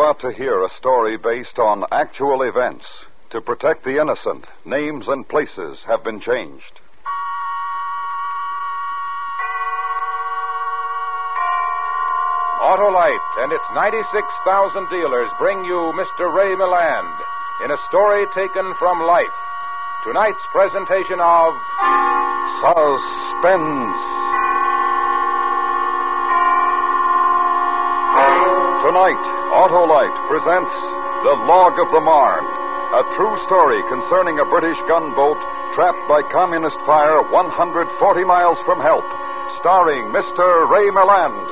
about to hear a story based on actual events. To protect the innocent, names and places have been changed. Autolite and its 96,000 dealers bring you Mr. Ray Milland in a story taken from life. Tonight's presentation of Suspense. Tonight, Autolite presents The Log of the Marne, a true story concerning a British gunboat trapped by communist fire 140 miles from help, starring Mr. Ray Milland.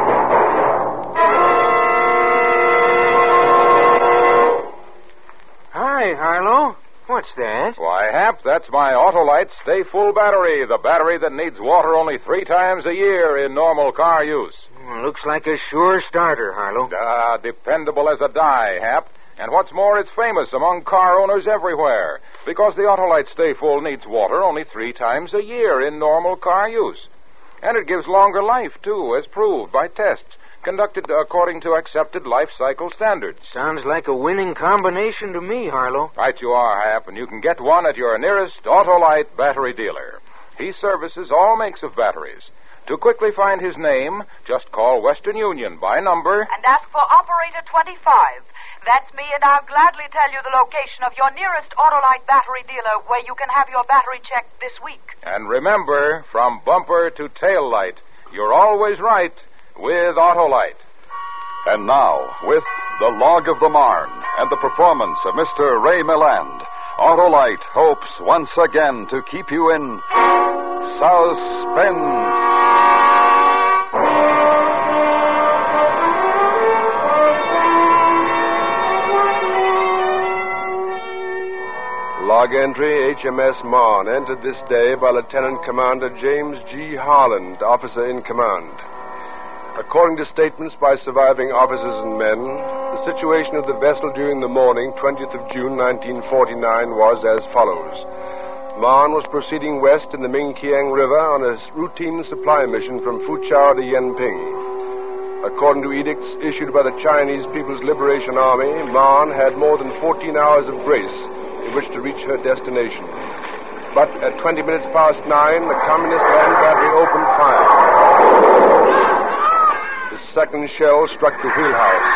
Hi, Harlow. What's that? Why, Hap, that's my Autolite Stay Full battery, the battery that needs water only 3 times a year in normal car use. Looks like a sure starter, Harlow. Dependable as a die, Hap. And what's more, it's famous among car owners everywhere, because the Autolite Stay Full needs water only 3 times a year in normal car use. And it gives longer life, too, as proved by tests conducted according to accepted life cycle standards. Sounds like a winning combination to me, Harlow. Right you are, Hap, and you can get one at your nearest Autolite battery dealer. He services all makes of batteries. To quickly find his name, just call Western Union by number and ask for Operator 25. That's me, and I'll gladly tell you the location of your nearest Autolite battery dealer where you can have your battery checked this week. And remember, from bumper to tail light, you're always right with Autolite. And now, with The Log of the Marne and the performance of Mr. Ray Milland, Autolite hopes once again to keep you in suspense. Log entry, HMS Marne, entered this day by Lieutenant Commander James G. Harland, officer in command. According to statements by surviving officers and men, the situation of the vessel during the morning, 20th of June, 1949, was as follows. Marne was proceeding west in the Mingqiang River on a routine supply mission from Fuchao to Yanping. According to edicts issued by the Chinese People's Liberation Army, Marne had more than 14 hours of grace in which to reach her destination. But at 20 minutes past 9, the Communist land battery opened fire. The second shell struck the wheelhouse.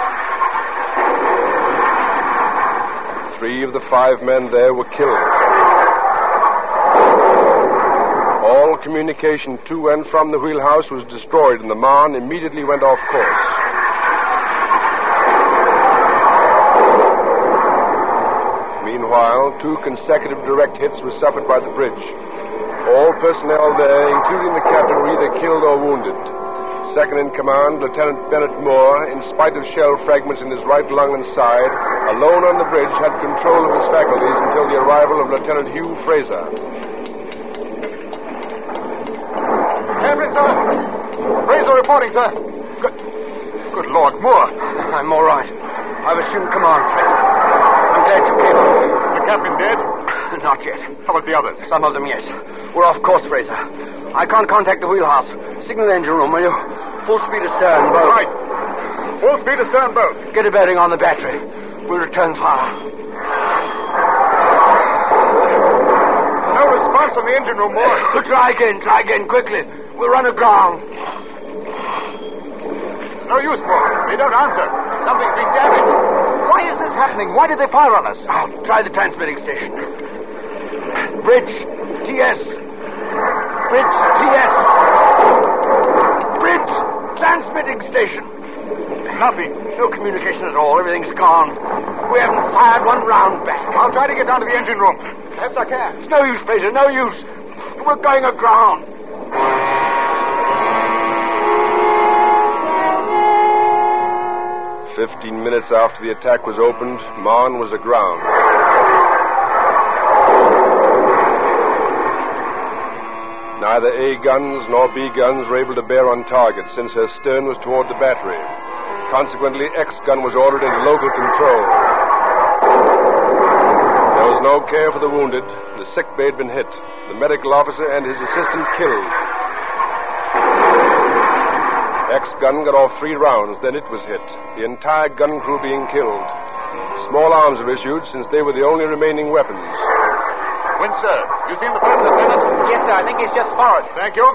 3 of the 5 men there were killed. All communication to and from the wheelhouse was destroyed, and the Marne immediately went off course. Meanwhile, 2 consecutive direct hits were suffered by the bridge. All personnel there, including the captain, were either killed or wounded. Second in command, Lieutenant Bennett Moore, in spite of shell fragments in his right lung and side, alone on the bridge, had control of his faculties until the arrival of Lieutenant Hugh Fraser. Captain, sir. Fraser reporting, sir. Good Lord, Moore. I'm all right. I was in command, Fraser. I'm glad you came up. Is the captain dead? Not yet. How about the others? Some of them, yes. We're off course, Fraser. I can't contact the wheelhouse. Signal the engine room, will you? Full speed astern, boat. Right. Full speed astern, boat. Get a bearing on the battery. We'll return fire. No response from the engine room, Moore. Try again, quickly. We'll run aground. It's no use, Moore. They don't answer. Something's been damaged. Why is this happening? Why did they fire on us? Try the transmitting station. Bridge, TS. Bridge, TS. Bridge, transmitting station. Nothing. No communication at all. Everything's gone. We haven't fired one round back. I'll try to get down to the engine room. Perhaps I can. It's no use, Fraser, no use. We're going aground. 15 minutes after the attack was opened, Marne was aground. Neither A guns nor B guns were able to bear on target since her stern was toward the battery. Consequently, X gun was ordered into local control. There was no care for the wounded. The sick bay had been hit. The medical officer and his assistant killed. X-gun got off 3 rounds, then it was hit, the entire gun crew being killed. Small arms were issued since they were the only remaining weapons. Winster, you seen the first lieutenant? Yes, sir. I think he's just forward. Thank you.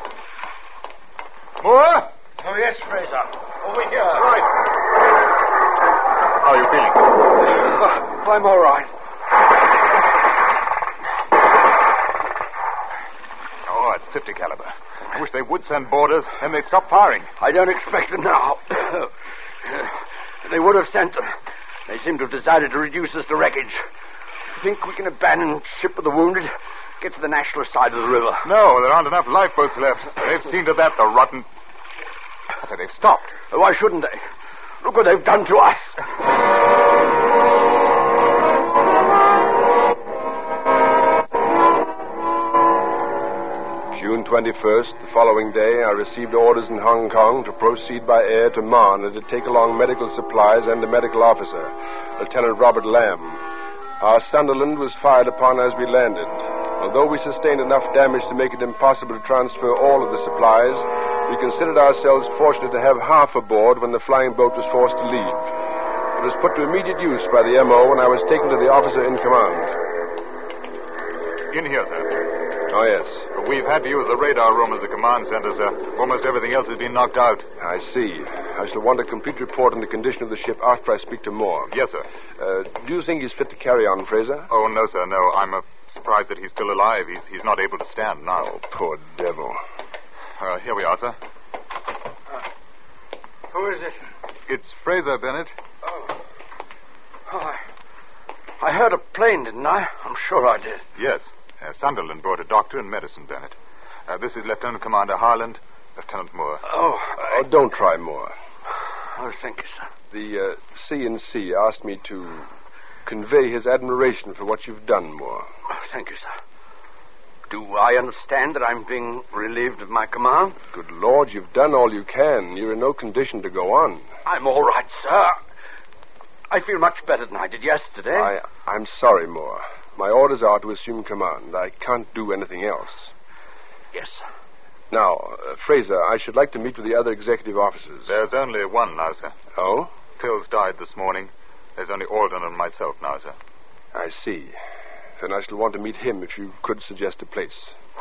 Moore? Oh, yes, Fraser. Over here. Right. How are you feeling? I'm all right. Oh, it's 50 caliber. I wish they would send boarders, then they'd stop firing. I don't expect them now. They would have sent them. They seem to have decided to reduce us to wreckage. Think we can abandon ship with the wounded? Get to the national side of the river. No, there aren't enough lifeboats left. They've seen to that, the rotten... I said they've stopped. Why shouldn't they? Look what they've done to us. June 21st, the following day, I received orders in Hong Kong to proceed by air to Marne and to take along medical supplies and a medical officer, Lieutenant Robert Lamb. Our Sunderland was fired upon as we landed. Although we sustained enough damage to make it impossible to transfer all of the supplies, we considered ourselves fortunate to have half aboard when the flying boat was forced to leave. It was put to immediate use by the M.O. when I was taken to the officer in command. In here, sir. Oh, yes. We've had to use the radar room as a command center, sir. Almost everything else has been knocked out. I see. I shall want a complete report on the condition of the ship after I speak to Moore. Yes, sir. Do you think he's fit to carry on, Fraser? Oh, no, sir, no. I'm surprised that he's still alive. He's not able to stand now. Oh, poor devil. Here we are, sir. Who is it? It's Fraser, Bennett. Oh, I heard a plane, didn't I? I'm sure I did. Yes. Sunderland brought a doctor and medicine, Bennett. This is Lieutenant Commander Harland, Lieutenant Moore. Oh, don't try Moore. Oh, thank you, sir. The C&C asked me to convey his admiration for what you've done, Moore. Oh, thank you, sir. Do I understand that I'm being relieved of my command? Good Lord, you've done all you can. You're in no condition to go on. I'm all right, sir. I feel much better than I did yesterday. I'm sorry, Moore. My orders are to assume command. I can't do anything else. Yes, sir. Now, Fraser, I should like to meet with the other executive officers. There's only one now, sir. Oh? Phil's died this morning. There's only Alden and myself now, sir. I see. Then I shall want to meet him if you could suggest a place.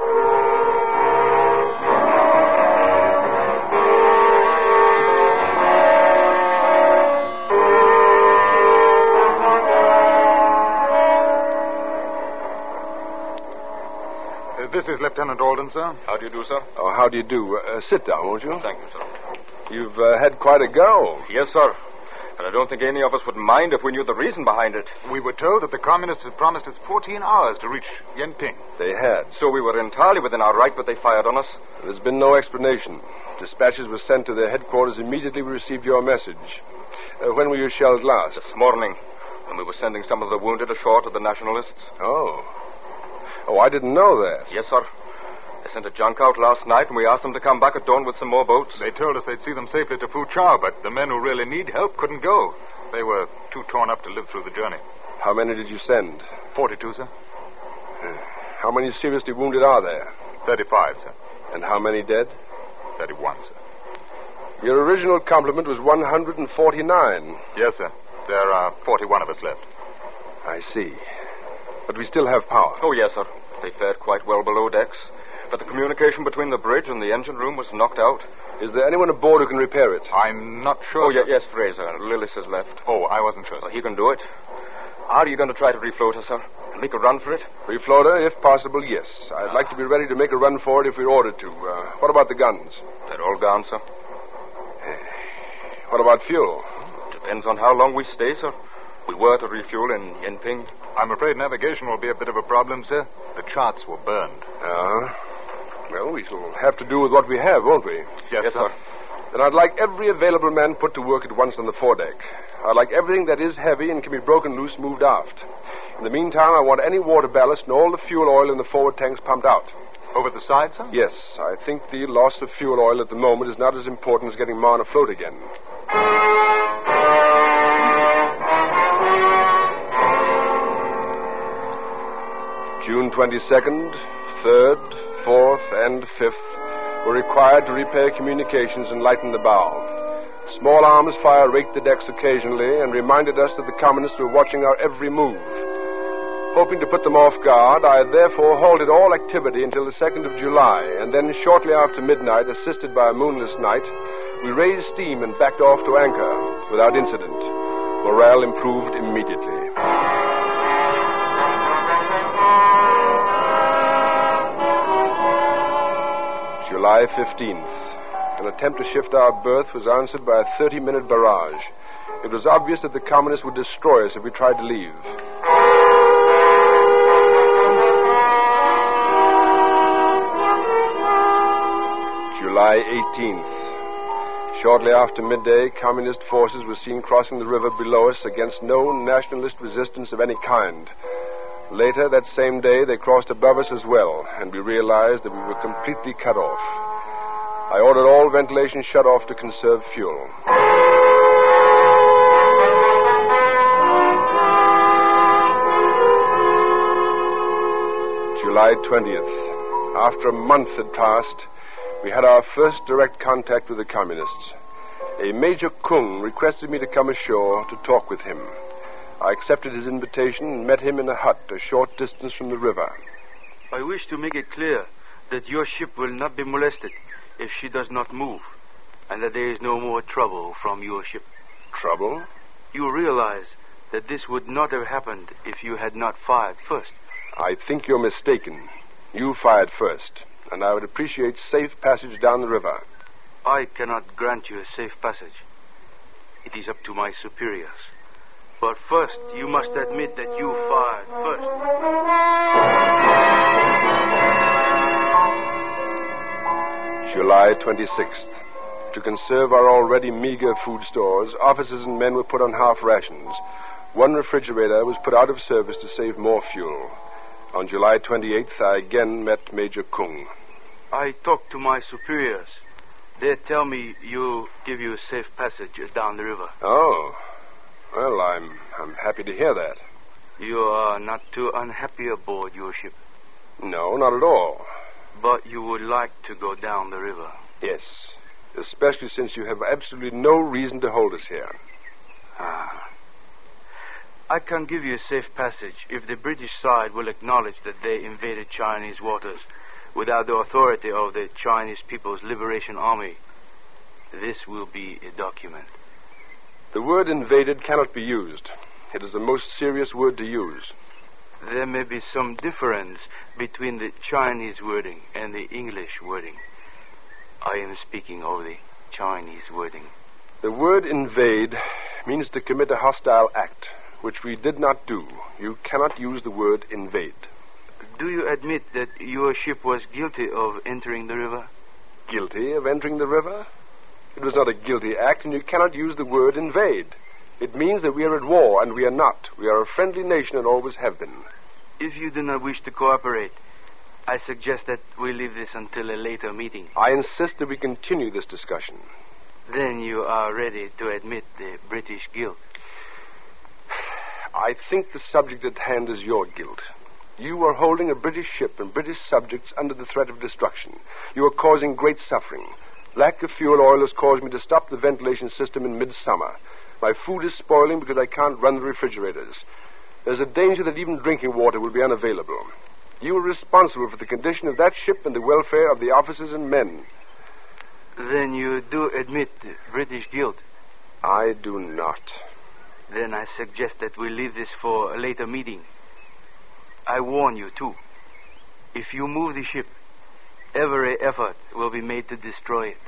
This is Lieutenant Alden, sir. How do you do, sir? Oh, how do you do? Sit down, won't you? Thank you, sir. You've had quite a go. Yes, sir. And I don't think any of us would mind if we knew the reason behind it. We were told that the communists had promised us 14 hours to reach Yenping. They had. So we were entirely within our right, but they fired on us. There's been no explanation. Dispatches were sent to their headquarters immediately we received your message. When were you shelled last? This morning, when we were sending some of the wounded ashore to the nationalists. Oh, I didn't know that. Yes, sir. They sent a junk out last night, and we asked them to come back at dawn with some more boats. They told us they'd see them safely to Foochow, but the men who really need help couldn't go. They were too torn up to live through the journey. How many did you send? 42, sir. How many seriously wounded are there? 35, sir. And how many dead? 31, sir. Your original complement was 149. Yes, sir. There are 41 of us left. I see. But we still have power. Oh, yes, sir. They fared quite well below decks. But the communication between the bridge and the engine room was knocked out. Is there anyone aboard who can repair it? I'm not sure. Oh, yes, Fraser. Lillis has left. Oh, I wasn't sure. Well, he can do it. Are you going to try to refloat her, sir? And make a run for it? Refloat her, if possible, yes. I'd like to be ready to make a run for it if we're ordered to. What about the guns? They're all gone, sir. What about fuel? Depends on how long we stay, sir. We were to refuel in Yenping. I'm afraid navigation will be a bit of a problem, sir. The charts were burned. Well, we shall have to do with what we have, won't we? Yes, sir. Then I'd like every available man put to work at once on the foredeck. I'd like everything that is heavy and can be broken loose moved aft. In the meantime, I want any water ballast and all the fuel oil in the forward tanks pumped out. Over the side, sir? Yes. I think the loss of fuel oil at the moment is not as important as getting Marne afloat again. June 22nd, 3rd, 4th, and 5th, were required to repair communications and lighten the bow. Small arms fire raked the decks occasionally and reminded us that the communists were watching our every move. Hoping to put them off guard, I therefore halted all activity until the 2nd of July, and then shortly after midnight, assisted by a moonless night, we raised steam and backed off to anchor without incident. Morale improved immediately. July 15th. An attempt to shift our berth was answered by a 30-minute barrage. It was obvious that the communists would destroy us if we tried to leave. July 18th. Shortly after midday, communist forces were seen crossing the river below us against no nationalist resistance of any kind. Later that same day, they crossed above us as well, and we realized that we were completely cut off. I ordered all ventilation shut off to conserve fuel. July 20th. After a month had passed, we had our first direct contact with the communists. A Major Kung requested me to come ashore to talk with him. I accepted his invitation and met him in a hut a short distance from the river. I wish to make it clear that your ship will not be molested if she does not move, and that there is no more trouble from your ship. Trouble? You realize that this would not have happened if you had not fired first. I think you're mistaken. You fired first, and I would appreciate safe passage down the river. I cannot grant you a safe passage. It is up to my superiors. But first, you must admit that you fired first. July 26th. To conserve our already meager food stores, officers and men were put on half rations. One refrigerator was put out of service to save more fuel. On July 28th, I again met Major Kung. I talked to my superiors. They tell me you give you a safe passage down the river. Oh. Well, I'm happy to hear that. You are not too unhappy aboard your ship. No, not at all. But you would like to go down the river. Yes, especially since you have absolutely no reason to hold us here. I can give you a safe passage if the British side will acknowledge that they invaded Chinese waters without the authority of the Chinese People's Liberation Army. This will be a document. The word invaded cannot be used. It is the most serious word to use. There may be some difference between the Chinese wording and the English wording. I am speaking of the Chinese wording. The word invade means to commit a hostile act, which we did not do. You cannot use the word invade. Do you admit that your ship was guilty of entering the river? Guilty of entering the river? It was not a guilty act, and you cannot use the word invade. It means that we are at war, and we are not. We are a friendly nation and always have been. If you do not wish to cooperate, I suggest that we leave this until a later meeting. I insist that we continue this discussion. Then you are ready to admit the British guilt. I think the subject at hand is your guilt. You are holding a British ship and British subjects under the threat of destruction. You are causing great suffering. Lack of fuel oil has caused me to stop the ventilation system in midsummer. My food is spoiling because I can't run the refrigerators. There's a danger that even drinking water will be unavailable. You are responsible for the condition of that ship and the welfare of the officers and men. Then you do admit the British guilt? I do not. Then I suggest that we leave this for a later meeting. I warn you, too. If you move the ship, every effort will be made to destroy it.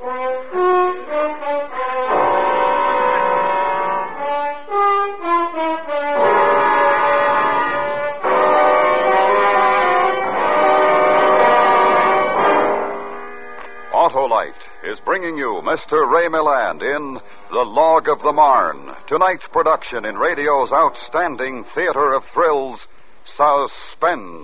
Autolite is bringing you Mr. Ray Milland in The Log of the Marne, tonight's production in radio's outstanding theater of thrills, Suspense.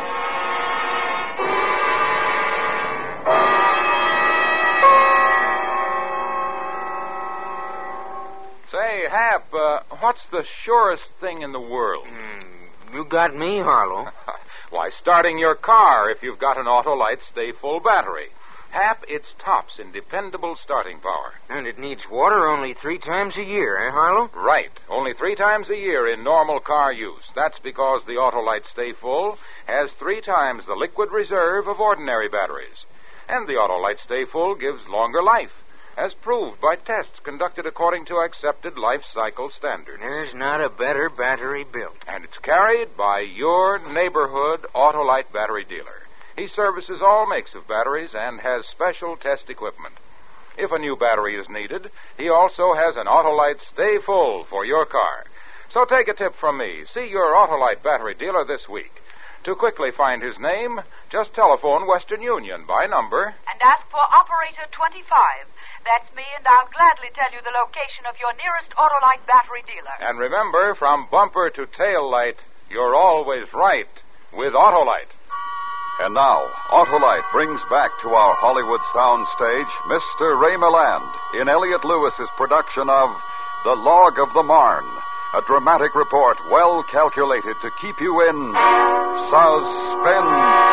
Say, Hap, what's the surest thing in the world? You got me, Harlow. Why, starting your car if you've got an Autolite Stay Full battery. Hap, it's tops in dependable starting power. And it needs water only 3 times a year, eh, Harlow? Right. Only 3 times a year in normal car use. That's because the Autolite Stay Full has 3 times the liquid reserve of ordinary batteries. And the Autolite Stay Full gives longer life, as proved by tests conducted according to accepted life cycle standards. There's not a better battery built. And it's carried by your neighborhood Autolite battery dealer. He services all makes of batteries and has special test equipment. If a new battery is needed, he also has an Autolite Stay Full for your car. So take a tip from me. See your Autolite battery dealer this week. To quickly find his name, just telephone Western Union by number. And ask for Operator 25. That's me, and I'll gladly tell you the location of your nearest Autolite battery dealer. And remember, from bumper to tail light, you're always right with Autolite. And now, Autolite brings back to our Hollywood soundstage Mr. Ray Milland in Elliot Lewis's production of The Log of the Marne, a dramatic report well calculated to keep you in suspense.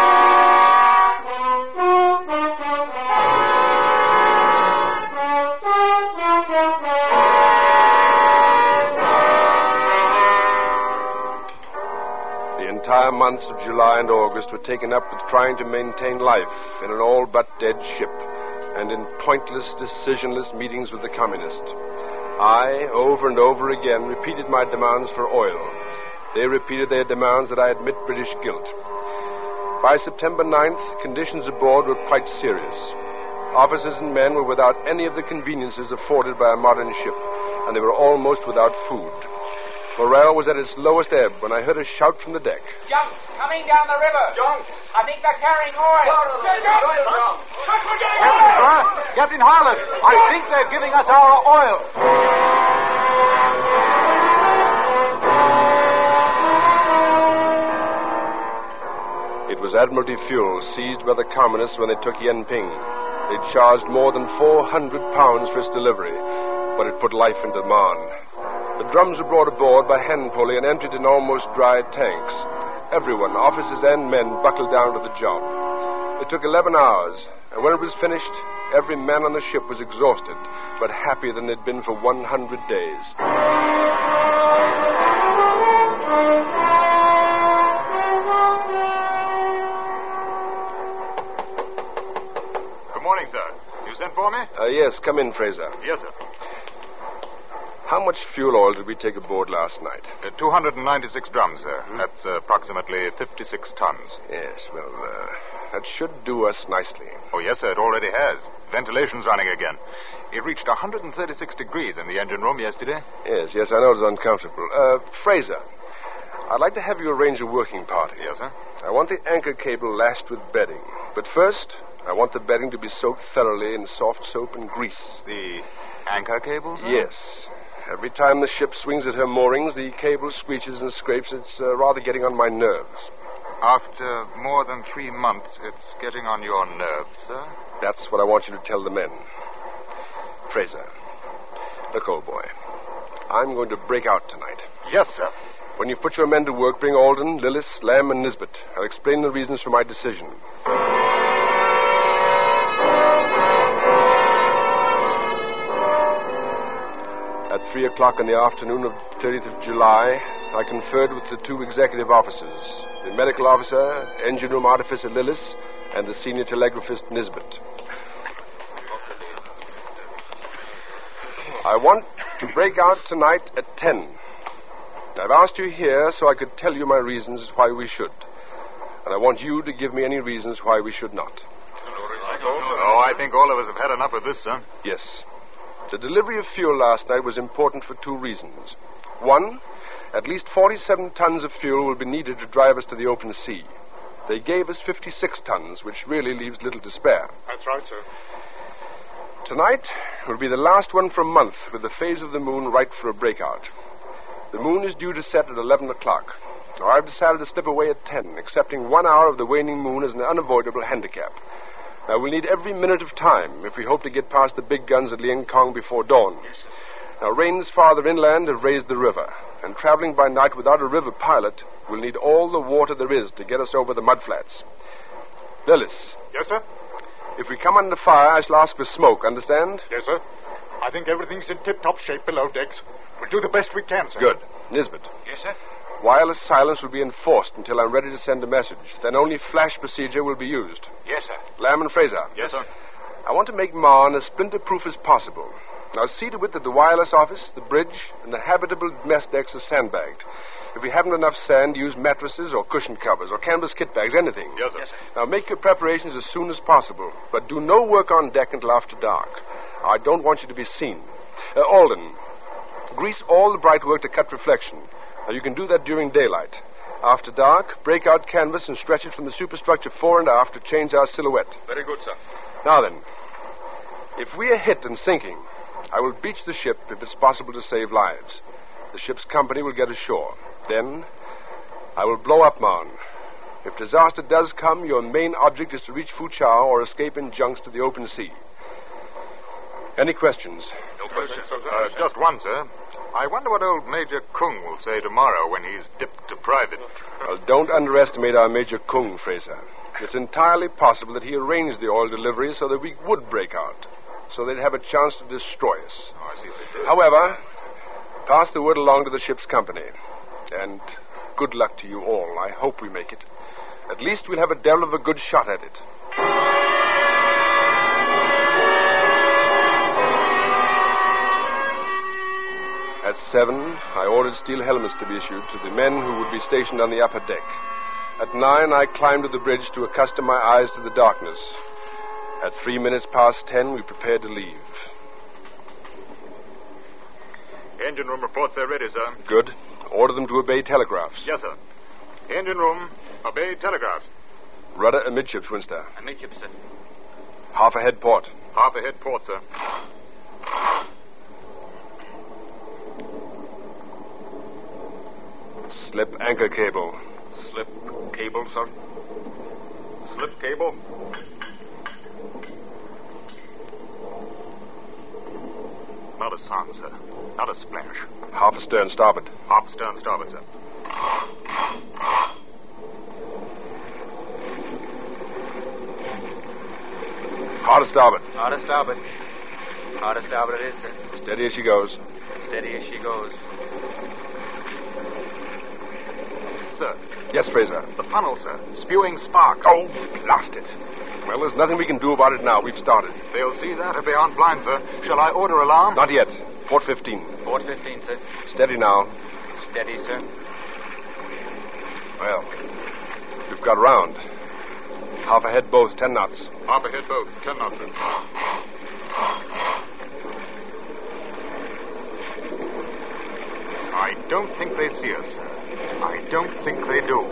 The entire months of July and August were taken up with trying to maintain life in an all-but-dead ship and in pointless, decisionless meetings with the communists. I, over and over again, repeated my demands for oil. They repeated their demands that I admit British guilt. By September 9th, conditions aboard were quite serious. Officers and men were without any of the conveniences afforded by a modern ship, and they were almost without food. Morale was at its lowest ebb when I heard a shout from the deck. Junks coming down the river. Junks. I think they're carrying oil. Captain Harlan, I think they're giving us our oil. It was Admiralty fuel seized by the communists when they took Yenping. They charged more than £400 for its delivery, but it put life into Marne. The drums were brought aboard by hand pulley and emptied in almost dry tanks. Everyone, officers and men, buckled down to the job. It took 11 hours, and when it was finished, every man on the ship was exhausted, but happier than they'd been for 100 days. Good morning, sir. You sent for me? Yes, come in, Fraser. Yes, sir. How much fuel oil did we take aboard last night? 296 drums, sir. That's approximately 56 tons. Yes, well, that should do us nicely. Oh, yes, sir, it already has. Ventilation's running again. It reached 136 degrees in the engine room yesterday. Yes, I know it was uncomfortable. Fraser, I'd like to have you arrange a working party. Yes, sir? I want the anchor cable lashed with bedding. But first, I want the bedding to be soaked thoroughly in soft soap and grease. The anchor cable, sir? Yes. Every time the ship swings at her moorings, the cable screeches and scrapes. It's rather getting on my nerves. After more than 3 months, it's getting on your nerves, sir? That's what I want you to tell the men. Fraser, look, old boy, I'm going to break out tonight. Yes, sir. When you put your men to work, bring Alden, Lillis, Lamb, and Nisbet. I'll explain the reasons for my decision. At 3 o'clock in the afternoon of 30th of July, I conferred with the 2 executive officers, the medical officer, engine room artificer Lillis, and the senior telegraphist Nisbet. I want to break out tonight at 10. I've asked you here so I could tell you my reasons why we should. And I want you to give me any reasons why we should not. Oh, I think all of us have had enough of this, sir. Yes. The delivery of fuel last night was important for 2 reasons. One, at least 47 tons of fuel will be needed to drive us to the open sea. They gave us 56 tons, which really leaves little to spare. That's right, sir. Tonight will be the last one for a month, with the phase of the moon right for a breakout. The moon is due to set at 11 o'clock. Now, I've decided to slip away at 10, accepting 1 hour of the waning moon as an unavoidable handicap. Now, we'll need every minute of time if we hope to get past the big guns at Liang Kong before dawn. Yes, sir. Now, rains farther inland have raised the river, and traveling by night without a river pilot, we'll need all the water there is to get us over the mudflats. Lillis. Yes, sir? If we come under fire, I shall ask for smoke, understand? Yes, sir. I think everything's in tip-top shape below decks. We'll do the best we can, sir. Good. Nisbet. Yes, sir? Wireless silence will be enforced until I'm ready to send a message. Then only flash procedure will be used. Yes, sir. Lamb and Fraser. Yes, sir. I want to make Marne as splinter-proof as possible. Now see to it that the wireless office, the bridge, and the habitable mess decks are sandbagged. If we haven't enough sand, use mattresses or cushion covers or canvas kit bags, anything. Yes, sir. Now make your preparations as soon as possible, but do no work on deck until after dark. I don't want you to be seen. Alden, grease all the bright work to cut reflection. Now you can do that during daylight. After dark, break out canvas and stretch it from the superstructure fore and aft to change our silhouette. Very good, sir. Now then, if we are hit and sinking, I will beach the ship if it's possible to save lives. The ship's company will get ashore. Then, I will blow up Marne. If disaster does come, your main object is to reach Foochow or escape in junks to the open sea. Any questions? No questions, sir. Just one, sir. I wonder what old Major Kung will say tomorrow when he's dipped to private. Well, don't underestimate our Major Kung, Fraser. It's entirely possible that he arranged the oil delivery so that we would break out, so they'd have a chance to destroy us. Oh, I see, sir. However, pass the word along to the ship's company. And good luck to you all. I hope we make it. At least we'll have a devil of a good shot at it. At 7, I ordered steel helmets to be issued to the men who would be stationed on the upper deck. At 9, I climbed to the bridge to accustom my eyes to the darkness. At 3 minutes past 10, we prepared to leave. Engine room reports they're ready, sir. Good. Order them to obey telegraphs. Yes, sir. Engine room, obey telegraphs. Rudder amidships, Winster. Amidships, sir. Half ahead port. Half ahead port, sir. Slip anchor cable. Slip cable, sir. Slip cable. Not a sound, sir. Not a splash. Half astern starboard. Half stern starboard, sir. Hard starboard. Hard starboard. Hard starboard it is, sir. Steady as she goes. Steady as she goes. Sir. Yes, Fraser. The funnel, sir. Spewing sparks. Oh, blast it. Well, there's nothing we can do about it now. We've started. They'll see that if they aren't blind, sir. Shall I order alarm? Not yet. Port 15. Port 15, sir. Steady now. Steady, sir. Well, we've got round. Half ahead both, 10 knots. Half ahead both, 10 knots, sir. I don't think they see us, sir. I don't think they do.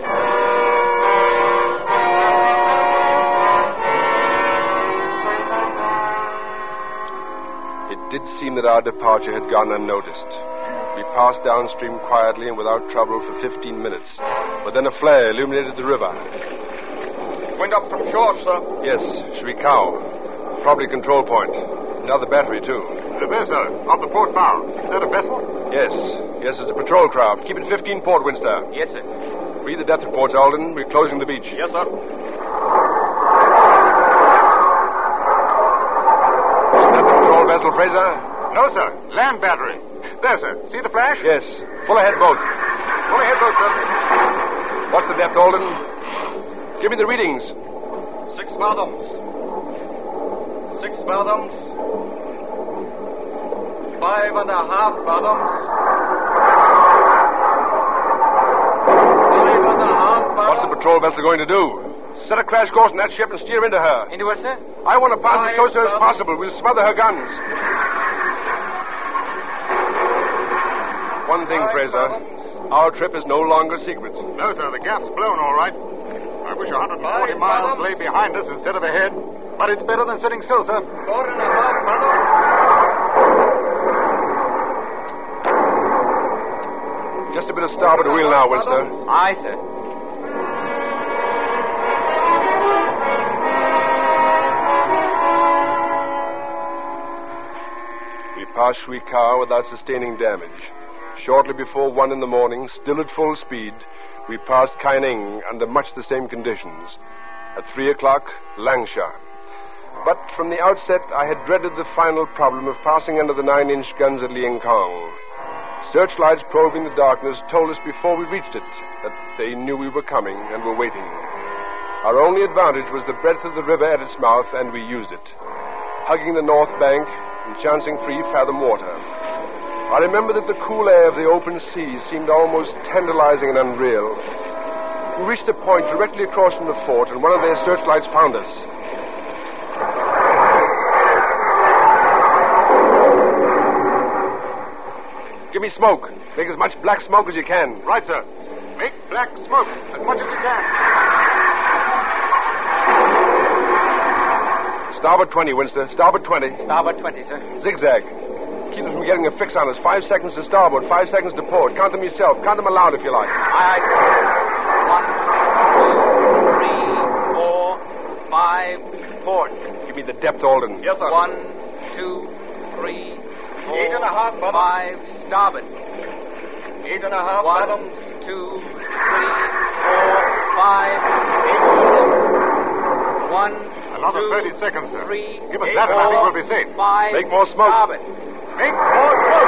It did seem that our departure had gone unnoticed. We passed downstream quietly and without trouble for 15 minutes. But then a flare illuminated the river. Wind up from shore, sir. Yes, Shrikau. Probably control point. Another battery, too. There, sir. Off the port bow. Is that a vessel? Yes. Yes, it's a patrol craft. Keep it 15 port, Winster. Yes, sir. Read the depth reports, Alden. We're closing the beach. Yes, sir. Is that the patrol vessel, Fraser? No, sir. Land battery. There, sir. See the flash? Yes. Full ahead boat. Full ahead boat, sir. What's the depth, Alden? Give me the readings. 6 fathoms. 6 fathoms. 5.5 fathoms. 5.5 fathoms. What's the patrol vessel going to do? Set a crash course in that ship and steer into her. Into her, sir? I want to pass as close to her as possible. We'll smother her guns. One thing, Fraser. Our trip is no longer secret. No, sir. The gap's blown, all right. I wish 140 miles lay behind us instead of ahead. But it's better than sitting still, sir. 4.5 fathoms. Just a bit of starboard wheel now, Winster. Aye, sir. We passed Shuikau without sustaining damage. Shortly before 1 in the morning, still at full speed, we passed Kaining under much the same conditions. At 3 o'clock, Langsha. But from the outset, I had dreaded the final problem of passing under the 9-inch guns at Liang Kong. Searchlights probing the darkness told us before we reached it that they knew we were coming and were waiting. Our only advantage was the breadth of the river at its mouth, and we used it, hugging the north bank and chancing 3-fathom water. I remember that the cool air of the open sea seemed almost tantalizing and unreal. We reached a point directly across from the fort, and one of their searchlights found us. Give me smoke. Make as much black smoke as you can. Right, sir. Make black smoke as much as you can. Starboard 20, Winston. Starboard 20. Starboard 20, sir. Zigzag. Keep them from getting a fix on us. 5 seconds to starboard, 5 seconds to port. Count them yourself. Count them aloud if you like. Aye, aye, sir. 1, 2, 3, 4, 5, port. Give me the depth, Alden. Yes, sir. 1, 2, 3, 4, 8.5 fathoms. 5, starboard. 8.5 1, fathoms. 2, 3, 4, 5, 8, 6. 1, Another 2, 30 seconds, sir. 3, Give us 8, that and I think 4, we'll be safe. 5, Make more smoke. starboard. Make more smoke.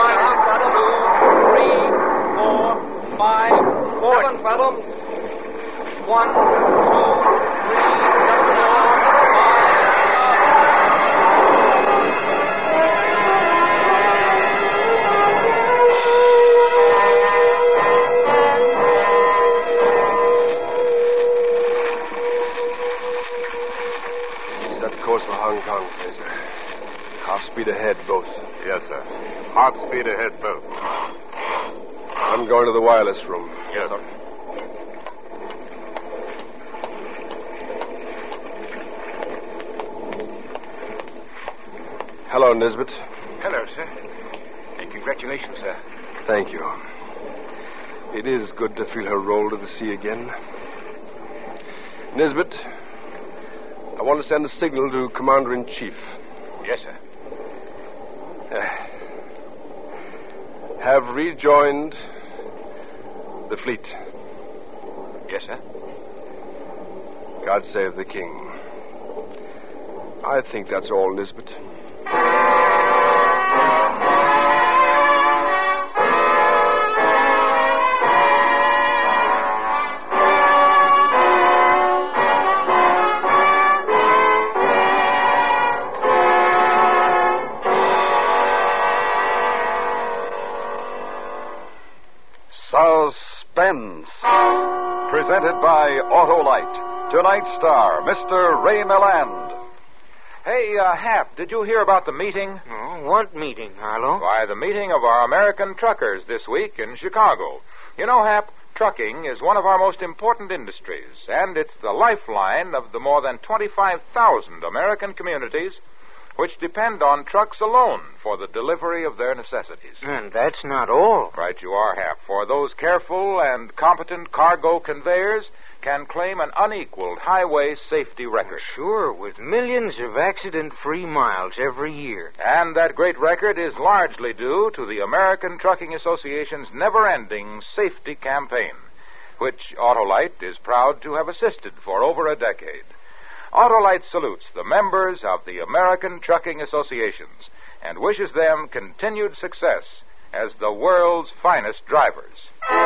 1, 2, 3, 4, 5, 7 fathoms. 1, 2, Hong Kong, Fraser. Half speed ahead, both. Yes, sir. Half speed ahead, both. I'm going to the wireless room. Yes, sir. Hello, Nisbet. Hello, sir. And congratulations, sir. Thank you. It is good to feel her roll to the sea again. Nisbet, I want to send a signal to Commander-in-Chief. Yes, sir. Have rejoined the fleet. Yes, sir. God save the King. I think that's all, Nisbet. Suspense. Presented by Autolite. Tonight's star, Mr. Ray Milland. Hey, Hap, did you hear about the meeting? Oh, what meeting, Harlow? Why, the meeting of our American truckers this week in Chicago. You know, Hap, trucking is one of our most important industries, and it's the lifeline of the more than 25,000 American communities which depend on trucks alone for the delivery of their necessities. And that's not all. Right you are, Hap, for those careful and competent cargo conveyors can claim an unequaled highway safety record. Sure, with millions of accident-free miles every year. And that great record is largely due to the American Trucking Association's never-ending safety campaign, which Autolite is proud to have assisted for over a decade. Autolite salutes the members of the American Trucking Associations and wishes them continued success as the world's finest drivers.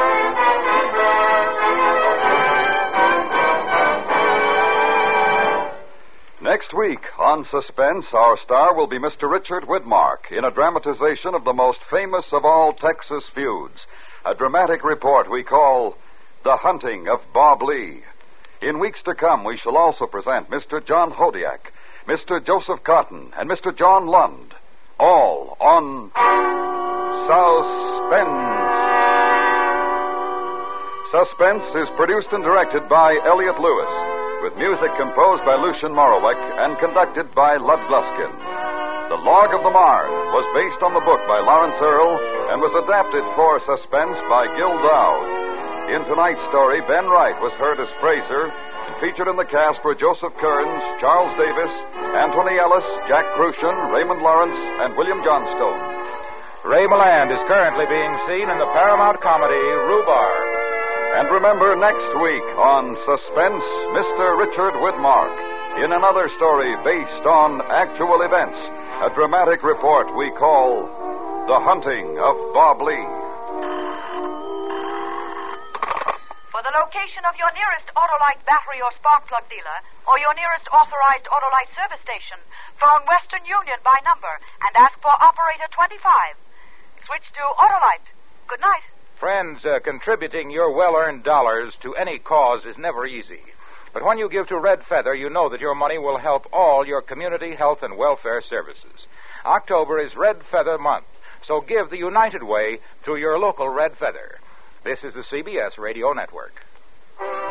Next week on Suspense, our star will be Mr. Richard Widmark in a dramatization of the most famous of all Texas feuds, a dramatic report we call The Hunting of Bob Lee. In weeks to come, we shall also present Mr. John Hodiak, Mr. Joseph Cotton, and Mr. John Lund, all on Suspense. Suspense is produced and directed by Elliot Lewis, with music composed by Lucien Moraweck and conducted by Lud Gluskin. The Log of the Marne was based on the book by Lawrence Earl and was adapted for Suspense by Gil Dowd. In tonight's story, Ben Wright was heard as Fraser, and featured in the cast were Joseph Kearns, Charles Davis, Anthony Ellis, Jack Crucian, Raymond Lawrence, and William Johnstone. Ray Milland is currently being seen in the Paramount comedy Rhubarb. And remember, next week on Suspense, Mr. Richard Widmark, in another story based on actual events, a dramatic report we call The Hunting of Bob Lee. For the location of your nearest Autolite battery or spark plug dealer, or your nearest authorized Autolite service station, phone Western Union by number and ask for Operator 25. Switch to Autolite. Good night. Friends, contributing your well-earned dollars to any cause is never easy. But when you give to Red Feather, you know that your money will help all your community health and welfare services. October is Red Feather Month, so give the United Way through your local Red Feather. This is the CBS Radio Network.